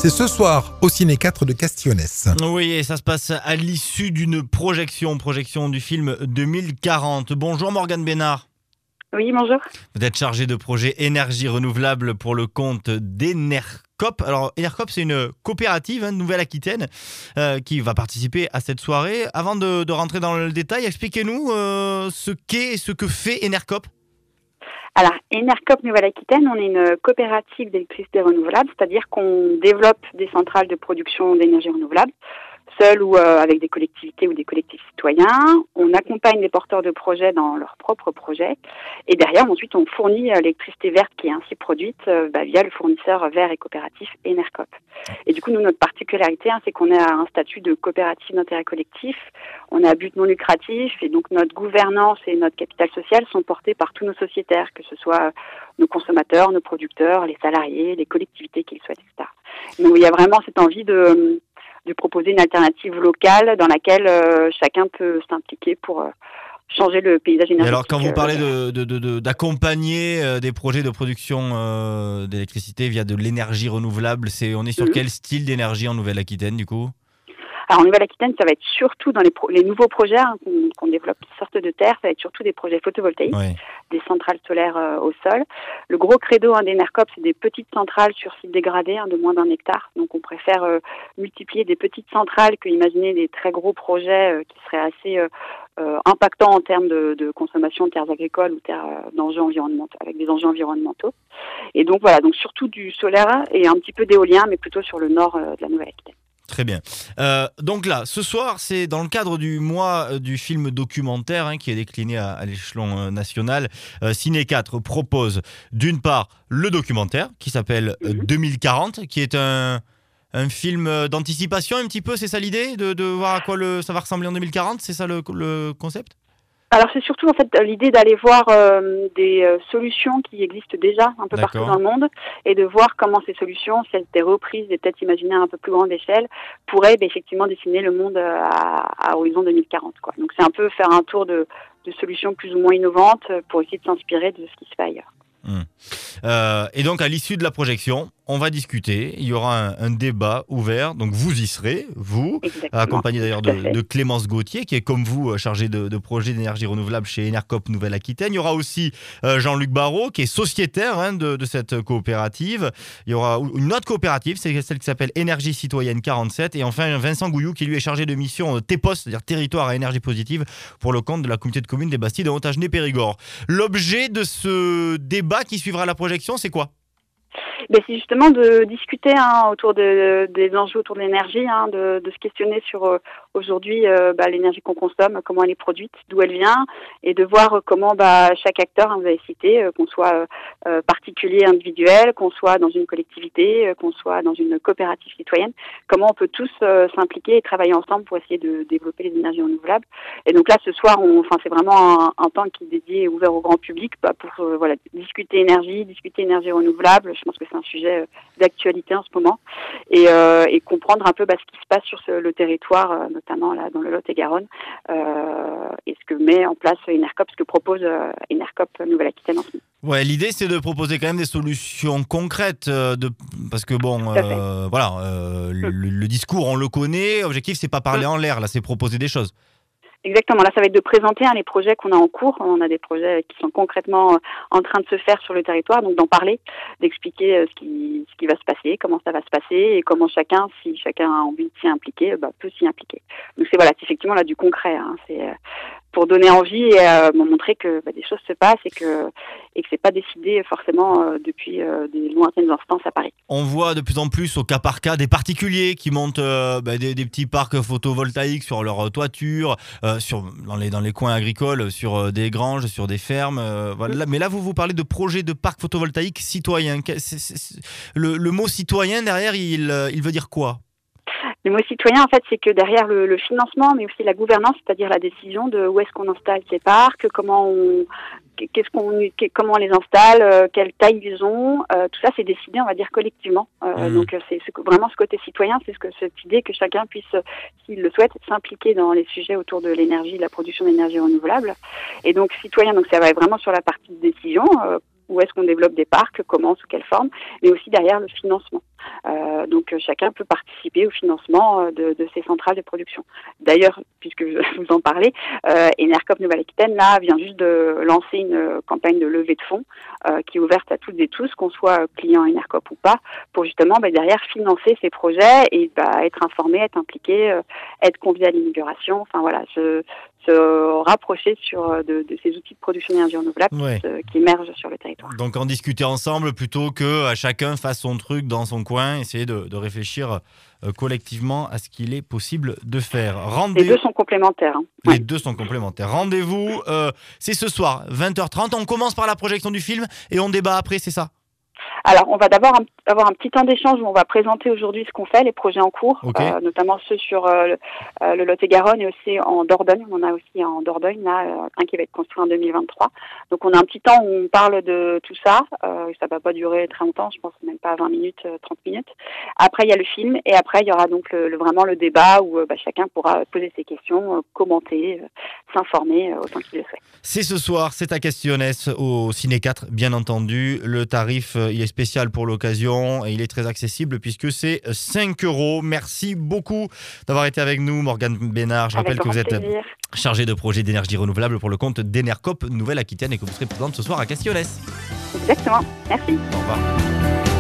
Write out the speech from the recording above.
C'est ce soir au Ciné 4 de Castillonnès. Oui, et ça se passe à l'issue d'une projection du film 2040. Bonjour Morgane Bénard. Oui, bonjour. Vous êtes chargée de projet énergie renouvelable pour le compte d'Enercop. Alors, Enercop, c'est une coopérative de Nouvelle-Aquitaine qui va participer à cette soirée. Avant de rentrer dans le détail, expliquez-nous ce qu'est et ce que fait Enercop. Alors, Enercop Nouvelle-Aquitaine, on est une coopérative d'électricité renouvelable, c'est-à-dire qu'on développe des centrales de production d'énergie renouvelable, seuls ou avec des collectivités ou des collectifs citoyens. On accompagne les porteurs de projets dans leurs propres projets. Et derrière, ensuite, on fournit l'électricité verte qui est ainsi produite via le fournisseur vert et coopératif Enercop. Et du coup, nous, notre particularité, c'est qu'on a un statut de coopérative d'intérêt collectif. On a un but non lucratif et donc notre gouvernance et notre capital social sont portés par tous nos sociétaires, que ce soit nos consommateurs, nos producteurs, les salariés, les collectivités qui le souhaitent, etc. Donc, il y a vraiment cette envie de proposer une alternative locale dans laquelle chacun peut s'impliquer pour changer le paysage énergétique. Et alors, quand vous parlez d'accompagner des projets de production d'électricité via de l'énergie renouvelable, on est sur quel style d'énergie en Nouvelle-Aquitaine, du coup ? Alors, en Nouvelle-Aquitaine, ça va être surtout dans les nouveaux projets qu'on développe qui sortent de terre, ça va être surtout des projets photovoltaïques, des centrales solaires au sol. Le gros credo d'Enercop, c'est des petites centrales sur site dégradé, de moins d'1 hectare. Donc, on préfère multiplier des petites centrales que imaginer des très gros projets qui seraient assez impactants en termes de consommation de terres agricoles ou d'enjeux environnementaux, avec des enjeux environnementaux. Et donc, voilà, donc surtout du solaire et un petit peu d'éolien, mais plutôt sur le nord de la Nouvelle-Aquitaine. Très bien. Donc là, ce soir, c'est dans le cadre du mois du film documentaire qui est décliné à l'échelon national. Ciné 4 propose d'une part le documentaire qui s'appelle 2040, qui est un film d'anticipation un petit peu, c'est ça l'idée de voir à quoi ça va ressembler en 2040, c'est ça le concept ? Alors c'est surtout en fait l'idée d'aller voir des solutions qui existent déjà un peu partout dans le monde et de voir comment ces solutions, si elles étaient reprises et peut-être imaginer à un peu plus grande échelle, pourraient effectivement dessiner le monde à horizon 2040. Donc c'est un peu faire un tour de solutions plus ou moins innovantes pour essayer de s'inspirer de ce qui se fait ailleurs. Et donc à l'issue de la projection, on va discuter, il y aura un débat ouvert, donc vous y serez, vous, accompagné d'ailleurs de Clémence Gauthier, qui est comme vous chargée de projets d'énergie renouvelable chez Enercop Nouvelle-Aquitaine. Il y aura aussi Jean-Luc Barrault, qui est sociétaire de cette coopérative. Il y aura une autre coopérative, c'est celle qui s'appelle Énergie Citoyenne 47. Et enfin Vincent Gouillou, qui lui est chargé de mission TEPOS, c'est-à-dire Territoire à énergie positive, pour le compte de la communauté de communes des Bastilles de Montagenais-Périgord. L'objet de ce débat qui suivra la projection, c'est quoi ? C'est justement de discuter autour des enjeux autour de l'énergie, de se questionner sur aujourd'hui l'énergie qu'on consomme, comment elle est produite, d'où elle vient, et de voir comment chaque acteur, vous avez cité, qu'on soit particulier, individuel, qu'on soit dans une collectivité, qu'on soit dans une coopérative citoyenne, comment on peut tous s'impliquer et travailler ensemble pour essayer de développer les énergies renouvelables. Et donc là, ce soir, c'est vraiment un temps qui est dédié et ouvert au grand public pour discuter énergie renouvelable. Je pense que c'est un sujet d'actualité en ce moment et comprendre un peu ce qui se passe sur le territoire, notamment là dans le Lot-et-Garonne, et ce que met en place Enercop, ce que propose Enercop Nouvelle-Aquitaine en ce moment. Ouais, l'idée c'est de proposer quand même des solutions concrètes parce que le discours on le connaît, l'objectif c'est pas parler en l'air, là c'est proposer des choses. Exactement, là ça va être de présenter les projets qu'on a en cours. On a des projets qui sont concrètement en train de se faire sur le territoire, donc d'en parler, d'expliquer ce qui va se passer, comment ça va se passer et comment chacun, si chacun a envie de s'y impliquer, peut s'y impliquer. Donc c'est effectivement là du concret, c'est pour donner envie et montrer que des choses se passent et que c'est pas décidé forcément depuis des lointaines instances à Paris. On voit de plus en plus au cas par cas des particuliers qui montent des petits parcs photovoltaïques sur leur toiture, dans les coins agricoles, sur des granges, sur des fermes. Mais là, vous parlez de projets de parcs photovoltaïques citoyens. Le mot citoyen derrière, il veut dire quoi ? Le mot citoyen, en fait, c'est que derrière le financement, mais aussi la gouvernance, c'est-à-dire la décision de où est-ce qu'on installe ces parcs, comment on les installe, quelle taille ils ont, tout ça c'est décidé, on va dire, collectivement. Donc c'est vraiment ce côté citoyen, c'est cette idée que chacun puisse, s'il le souhaite, s'impliquer dans les sujets autour de l'énergie, de la production d'énergie renouvelable. Et donc citoyen, donc ça va vraiment sur la partie de décision. Où est-ce qu'on développe des parcs, comment, sous quelle forme, mais aussi derrière le financement. Donc chacun peut participer au financement de ces centrales de production. D'ailleurs, puisque vous en parlez, Enercoop Nouvelle-Aquitaine là vient juste de lancer une campagne de levée de fonds qui est ouverte à toutes et tous, qu'on soit client Enercoop ou pas, pour justement derrière financer ces projets et être informé, être impliqué, être convié à l'inauguration. Enfin voilà, se rapprocher de ces outils de production d'énergie renouvelable qui émergent sur le territoire. Donc en discuter ensemble plutôt que à chacun fasse son truc dans son coin, essayer de réfléchir collectivement à ce qu'il est possible de faire. Les deux sont complémentaires. Hein. Les deux sont complémentaires. Rendez-vous, c'est ce soir, 20h30. On commence par la projection du film et on débat après, c'est ça ? Alors, on va d'abord avoir un petit temps d'échange où on va présenter aujourd'hui ce qu'on fait, les projets en cours, notamment ceux sur le Lot-et-Garonne et aussi en Dordogne. On en a aussi en Dordogne, là, un qui va être construit en 2023. Donc, on a un petit temps où on parle de tout ça. Ça va pas durer très longtemps, je pense même pas 20 minutes, 30 minutes. Après, il y a le film et après, il y aura donc vraiment le débat où chacun pourra poser ses questions, commenter, s'informer autant qu'il le souhaite. C'est ce soir, c'est à Castillonnès, au Ciné 4, bien entendu. Le tarif, il est spécial pour l'occasion et il est très accessible puisque c'est 5 €. Merci beaucoup d'avoir été avec nous, Morgane Bénard. Je rappelle que vous êtes chargée de projet d'énergie renouvelable pour le compte d'Enercoop Nouvelle-Aquitaine et que vous serez présente ce soir à Castillonnès. Exactement, merci. Au revoir.